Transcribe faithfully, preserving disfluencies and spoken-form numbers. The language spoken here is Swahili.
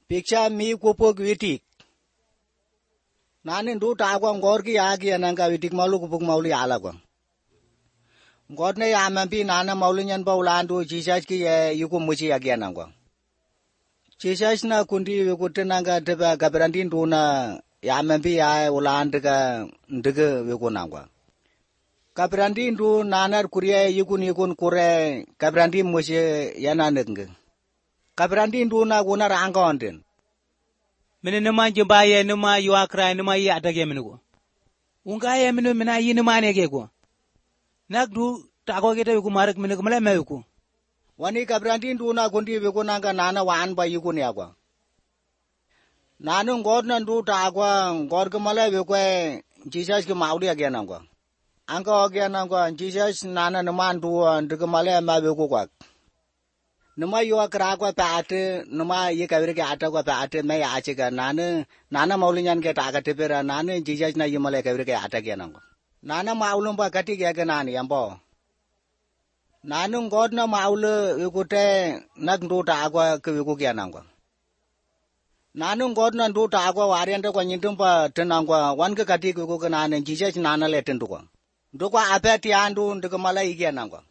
Picture me kupo gwitik. Nani do tagwa ngorki agi ananga witik malu kupuk mauli alagwa. God ne yamampi nana maulinyan paulandu Jesus ki yuku muchi agi anangwa. Jesus na kundi wikutte nanga teba gabrandin do na yamampi ya ulandaga ndiga wikunangwa. Gabrandin do nanar kuriya yukun yukun kure gabrandin muchi yanananga. Gabrandin do na gunar anga ondin. Mene nama jumba ye nama yuwa krai nama yi adage minugo. Unga ye minu mina yi nama nege go. Nak du tago kita yuku marak minugo mala me yuku. Wani gabrandin do na kundi wikunanga nana wan ba yukun yagwa. Nanu ngod na do tagwa ngod mala wikwe Jesus ki mauli again angwa. Anga again angwa Jesus nana nama do ndiga mala ma wiku kwa. Nama yuwa krakwa paate nama ye kawire ke ata kwa paate me ache ka nana nana maulinyan ke taga tepera nana Jesus na yimale kawire ke ata ke nango nana maulum ba kati ke ke nani yambo nanu god na maulu wikute nak ndo tagwa ke wiku ke nango nanu god na ndo tagwa warianda kwa nyindum pa tenangwa wan ke kati ke wiku ke nana Jesus nana le tendu kwa ndo kwa apeti andu ndike mala ige nango